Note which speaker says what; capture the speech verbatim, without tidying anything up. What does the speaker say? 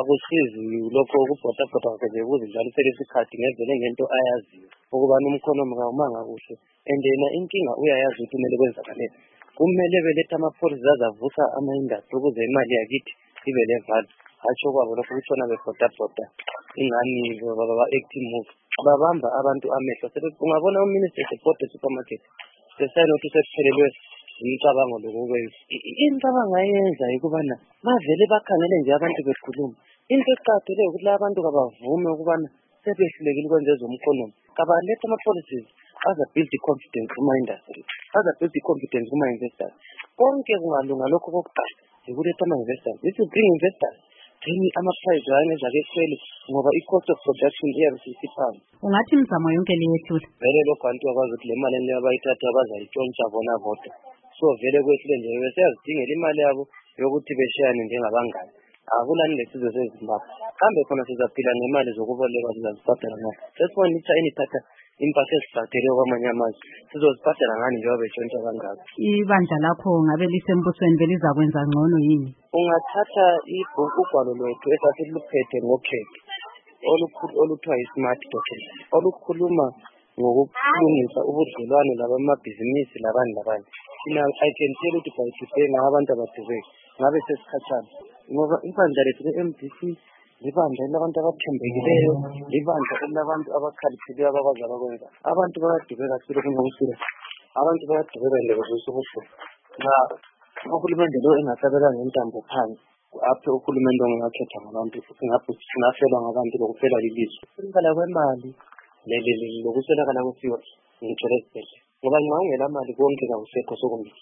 Speaker 1: akusizi lokho ukubhota-bhota nje ukuzidlalisela isikhathi ngevele ngento ayaziyo ukubana umkhonomi kawumanga kuhle and yena inkinga uyayazi ukuthi kumele kwenzakaleni. Kumele belethe amapholisa azavusa ama-industry ukuze imali yakithi ibe leval. Hatsho kwabo lokho kutshona bebhota-bhota ingani baba-active move babamba abantu amehlo. Ungabona uminister esebhode supermarket sesayini ukuthi usephelelwe imicabango lokukwenza. Imicabango ayenza ukubana bavele bakhangele nje abantu bekhuluma. Into eqakathekile ukuthi la abantu kabavume ukubana sebehlulekile ukwenza ezomkhonomi. Kabalethe ama-policies aza-build i-confidence kuma-industry, aza-build i-confidence kuma-investors. Konke kungalunga lokho kokuqala ukuletha ama-investors. If you bring investors, then ama-price ayenza kehlele ngoba i-cost of production iyabe sisiphansi.
Speaker 2: Ungathi imizamo yonke le yethula
Speaker 1: vele lokho abantu bakwazi ukuthi le mali leyo abayithatha bazayitshontsha bona bodwa. So vele kwehlule nje besiyazidingela imali yabo yokuthi beshayane njengabangani. Akulani lesizwe seZimbabwe. Kambe khona sizaphila ngemali zokuboleka sizazibhadala ngani? Sesibona iChina ithatha impahla ezibhadelwe kwamanye amazwe. Sizozibhadala ngani njengoba betshontsha kangaka?
Speaker 2: Ibandla lakho ngabe lisembusweni belizakwenza ngcono yini?
Speaker 1: Ungathatha ibhuku ugwalo lwethu esasiluphethe ngokhetho olukhulu oluthiwa yi-smart document olukhuluma ngokulungisa ubudlelwane labamabhizinisi labanye labanye. Now I can tell you by today ngabantu abadubeki ngabe sesikhatshana ngoba ibandla lethu le-M D C libandla labantu abathembekileyo, libandla labantu abakhaliphileyo abakwazi abakwenza. Abantu bayadubeka sile kungokusile, abantu bayadubeka nje kusukusuku. Nxa uhulumende lo engasabelanga intambo phansi apho uhulumende ongakhetha ngabantu singafelwa ngabantu lokuphela lilizwe. Ukuswelakala kwemali lokuswelakala kwesiyo ngitshela esibhedlela ngoba nxa ungela mali konke kakusekho sokumbi.